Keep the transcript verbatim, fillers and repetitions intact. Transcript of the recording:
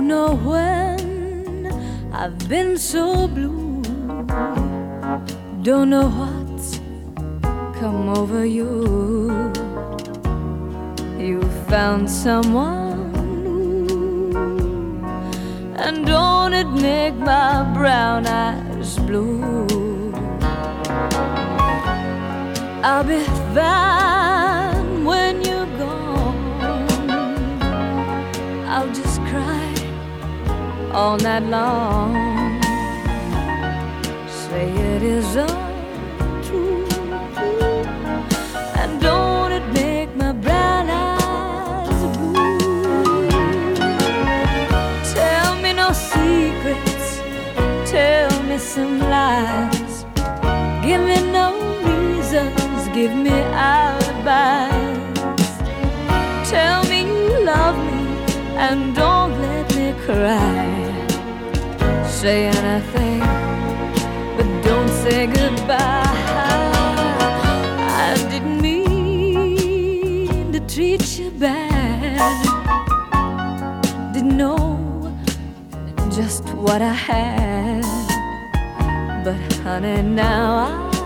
know when I've been so blue. Don't know what's come over you. You found someone new, and don't it make my brown eyes blue? I'll be fine when you're gone. I'll just cry all night long. Say it is untrue, and don't it make my brown eyes blue? Tell me no secrets, tell me some lies. Give me no reasons, give me alibis. Tell me you love me and don't let me cry. Say anything, but don't say goodbye. I didn't mean to treat you bad. Didn't know just what I had, but honey, now I